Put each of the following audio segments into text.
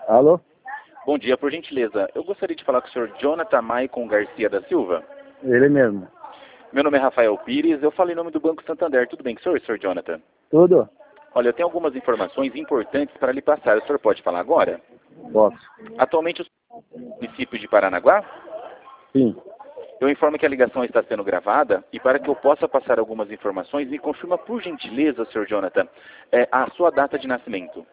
Alô? Bom dia, por gentileza. Eu gostaria de falar com o senhor Jonathan Maicon Garcia da Silva. Ele mesmo. Meu nome é Rafael Pires, eu falo em nome do Banco Santander. Tudo bem com o senhor, Jonathan? Tudo? Olha, eu tenho algumas informações importantes para lhe passar. O senhor pode falar agora? Posso. Atualmente, os municípios de Paranaguá? Sim. Eu informo que a ligação está sendo gravada e para que eu possa passar algumas informações, me confirma por gentileza, senhor Jonathan, a sua data de nascimento.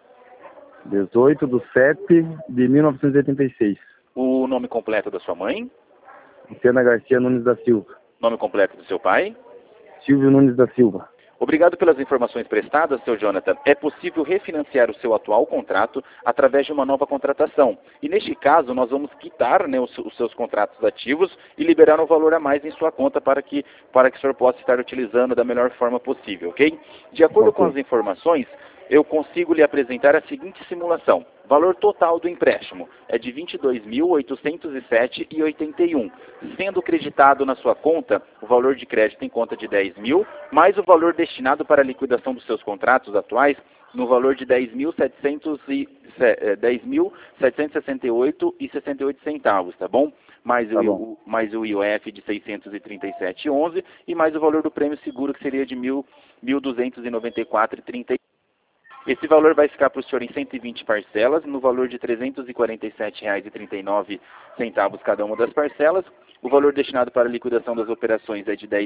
18/7/1986. O nome completo da sua mãe? Luciana Garcia Nunes da Silva. Nome completo do seu pai? Silvio Nunes da Silva. Obrigado pelas informações prestadas, Sr. Jonathan. É possível refinanciar o seu atual contrato através de uma nova contratação. E neste caso, nós vamos quitar, né, os seus contratos ativos e liberar um valor a mais em sua conta para que o senhor possa estar utilizando da melhor forma possível, ok? De acordo com as informações, eu consigo lhe apresentar a seguinte simulação. Valor total do empréstimo é de R$ 22.807,81, sendo creditado na sua conta o valor de crédito em conta de 10 mil, mais o valor destinado para a liquidação dos seus contratos atuais no valor de 10.768,68 centavos, tá bom? Mais Tá bom. mais o IOF de 637,11 e mais o valor do prêmio seguro que seria de 1.294,30. Esse valor vai ficar para o senhor em 120 parcelas, no valor de R$ 347,39 cada uma das parcelas. O valor destinado para a liquidação das operações é de R$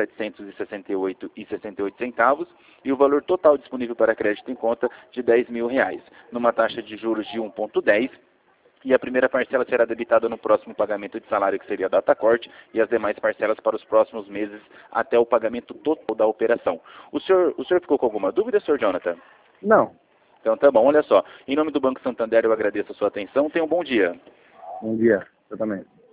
10.768,68 e o valor total disponível para crédito em conta de R$ 10 mil, numa taxa de juros de 1,10. E a primeira parcela será debitada no próximo pagamento de salário, que seria a data corte, e as demais parcelas para os próximos meses até o pagamento total da operação. O senhor ficou com alguma dúvida, senhor Jonathan? Não. Então tá bom, olha só. Em nome do Banco Santander eu agradeço a sua atenção. Tenha um bom dia. Bom dia. Eu também.